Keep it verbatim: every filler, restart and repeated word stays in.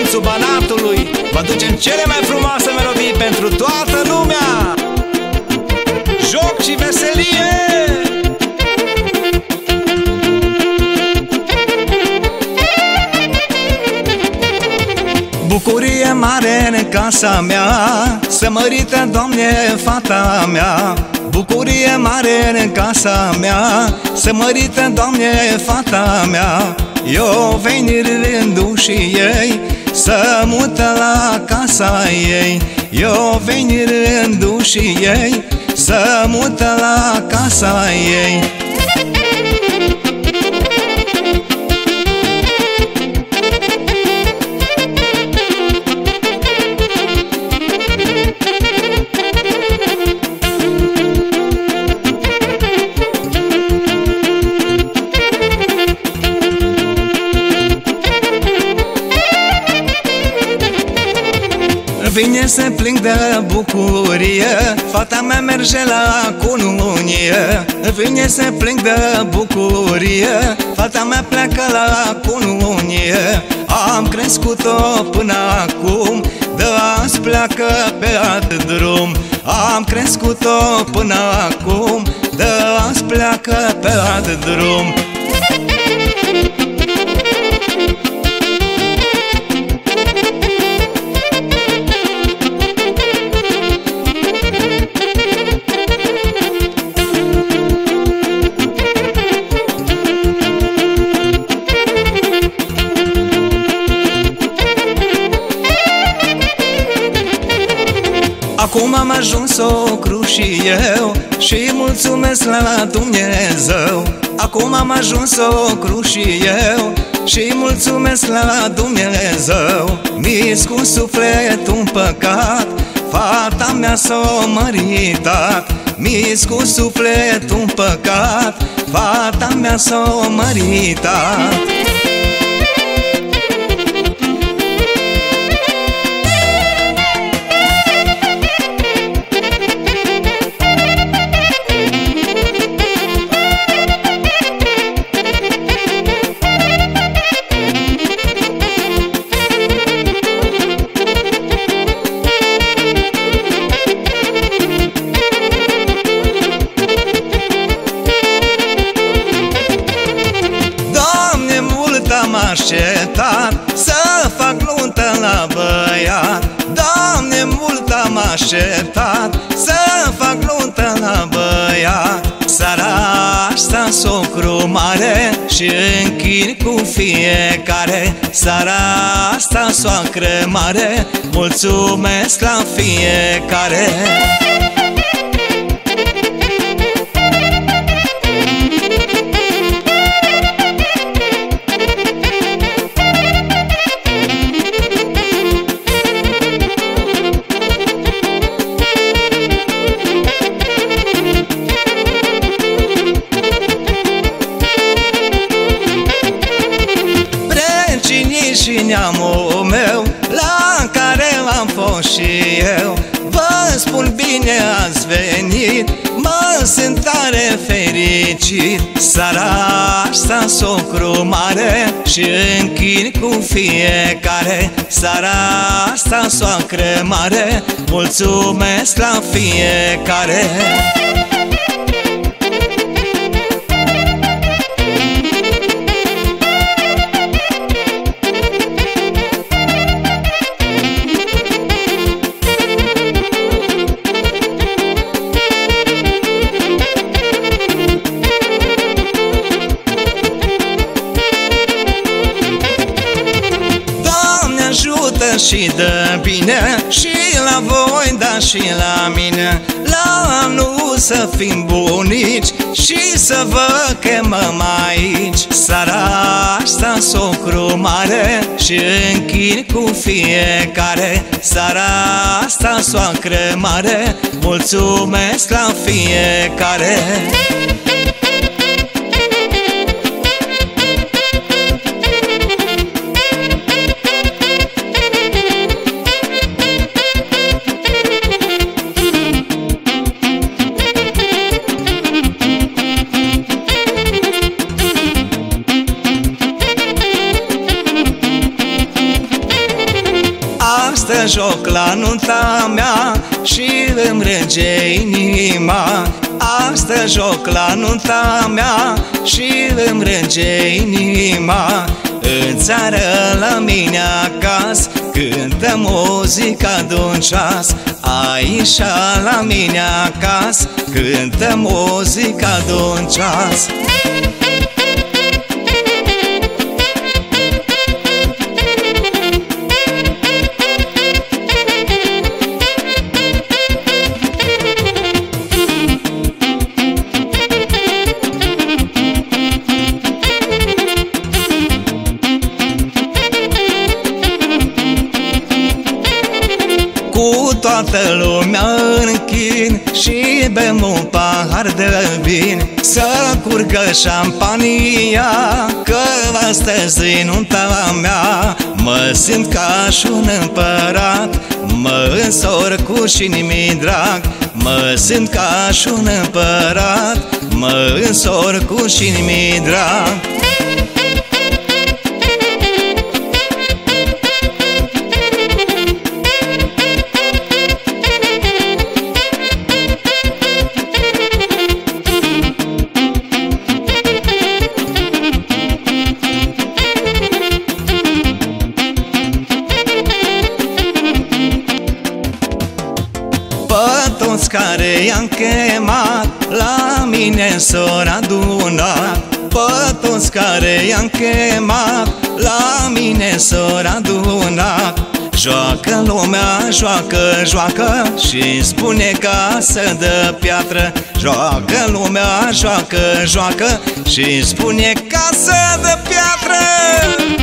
județul Banatului vă ducem cele mai frumoase melodii pentru toată lumea. Joc și veselie! Bucurie mare în casa mea, să mărită, Doamne, fata mea. Bucurie mare în casa mea, să mărită, Doamne, fata mea. Eu veni rândul și ei, să mută la casa ei. Eu veni rândul și ei, să mută la casa ei. Vine să plâng de bucurie, fata mea merge la cununie. Vine să plâng de bucurie, fata mea pleacă la cununie. Am crescut-o până acum, de azi pleacă pe alt drum. Am crescut-o până acum, de azi pleacă pe alt drum. Acum am ajuns socru și eu și mulțumesc la Dumnezeu. Acum am ajuns socru și eu și mulțumesc la Dumnezeu. Mi-s cu sufletul în păcat, fata mea s-o măritat. Mi-s cu sufletul în păcat, fata mea s-o măritat. Am așteptat să fac nuntă la băiat. Doamne, mult am așteptat să fac nuntă la băiat. Seara asta socru mare și închin cu fiecare. Seara asta soacră mare, mulțumesc la fiecare. Și neamul meu, la care am fost și eu, vă spun bine ați venit, mă sunt tare fericit. Seara asta socru mare și închin cu fiecare. Seara asta soacră mare, mulțumesc la fiecare. Ajută și dă bine și la voi, dar și la mine. La anul să fim bunici și să vă chemăm aici. Seara asta socru mare și închin cu fiecare. Seara asta soacră mare, mulțumesc la fiecare. stă joc la nunta mea și îmi rânge inima. Astă joc la nunta mea și îmi rânge inima. În țară la mine acasă cântă muzica de-un ceas. Aici la mine acasă cântă muzica de-un ceas. Cu toată lumea închin și bem un pahar de vin, să curgă șampania, că astăzi e nunta mea. Mă simt ca și un împărat, mă însor cu șinimi drag. Mă simt ca și un împărat, mă însor cu șinimi drag. Pe toți care i-am chemat, la mine s-or adunat. Pe toți care i-am chemat, la mine s-or adunat. Joacă lumea, joacă, joacă și spune casă de piatră. Joacă lumea, joacă, joacă și spune casă de piatră.